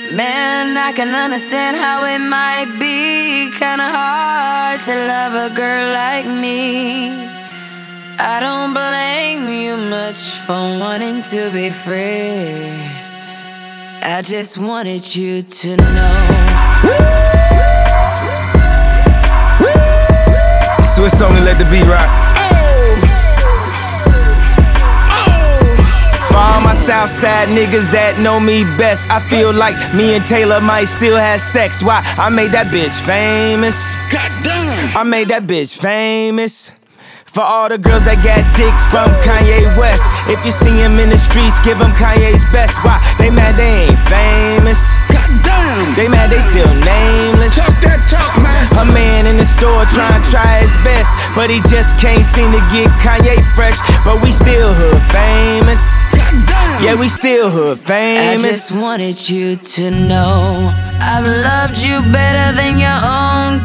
Man, I can understand how it might be kinda hard to love a girl like me. I don't blame you much for wanting to be free. I just wanted you to know. Swiss only let the beat rock. For all my Southside niggas that know me best, I feel like me and Taylor might still have sex. Why? I made that bitch famous. Goddamn! I made that bitch famous. For all the girls that got dick from Kanye West, if you see him in the streets, give him Kanye's best. Why? They mad they ain't famous. Goddamn! They mad they still nameless. Talk that talk, man. A man in the store trying to try his best, but he just can't seem to get Kanye fresh. But we still hood famous. Goddamn! Yeah, we still hood famous. I just wanted you to know I've loved you better than your own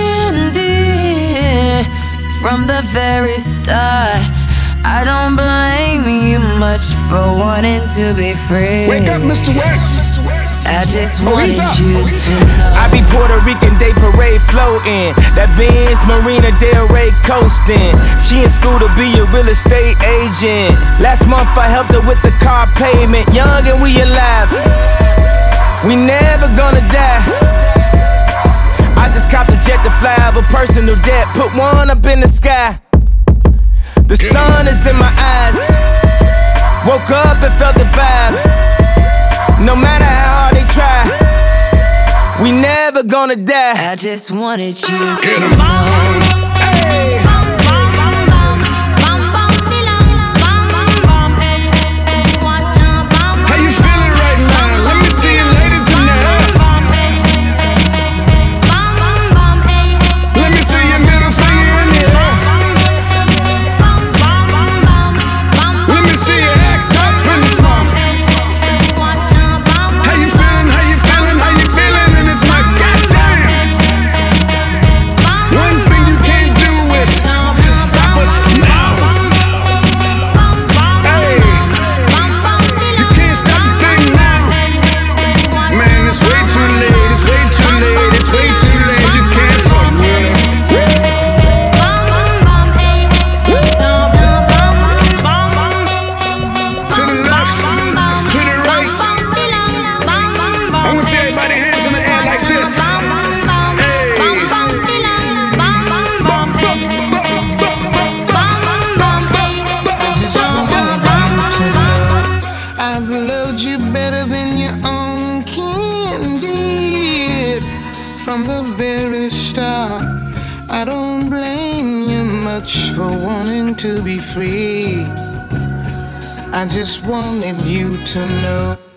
candy. From the very start, I don't blame you much for wanting to be free. Wake up, Mr. West. I just he's wanted up. you to know. I be Puerto Rican Day Parade floating, that Benz Marina Del Rey coasting. She in school to be a real estate agent. Last month I helped her with the car payment. Young and we alive, we never gonna die. I just copped a jet to fly over personal debt, put one up in the sky. The sun is in my eyes. Woke up and felt the vibe. No matter how hard they try, we never gonna die. I just wanted you to Get 'em. know. Hey! How you feeling right now? Let me see you ladies in there. Let me see your middle finger in there. Let me see you act up in this mouth. How you feeling? How you feeling? How you feeling in this mic? Goddamn! One thing you can't do is stop us now. Hey, you can't stop the thing now. Man, it's way too late. It's way too late. It's way too late. You can't fuck with us. To the left, to the right. I wanna see everybody hands in the air like this. Hey. I've loved you better than your own candy. From the very start, I don't blame you much for wanting to be free. I just wanted you to know